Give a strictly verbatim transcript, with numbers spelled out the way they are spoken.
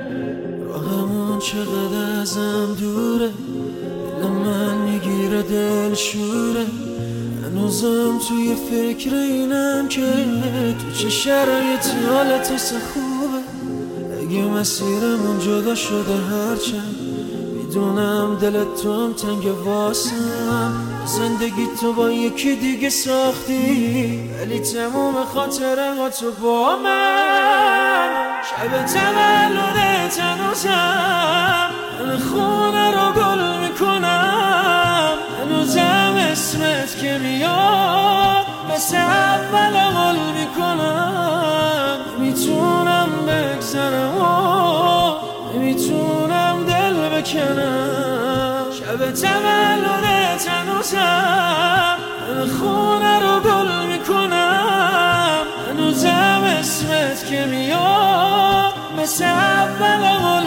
راهمون چقدر ازم دوره، دل من میگیره دل شوره. هنوزم توی فکر اینم که تو چه شرایطی حالت واسه خوبه. اگه مسیرمون جدا شده هرچند میدونم دلت تو هم تنگ واسم. زندگی تو با یکی دیگه ساختی ولی تموم خاطره ها تو با من. شب تولدت هنوزم من خونه رو گل میکنم، هنوزم اسمت که میاد مثل اول قول میکنم. نمیتونم بگذرم و نمیتونم دل بکنم. شب تولدت هنوزم من خونه رو گل میکنم، هنوزم اسمت که میاد مثل اول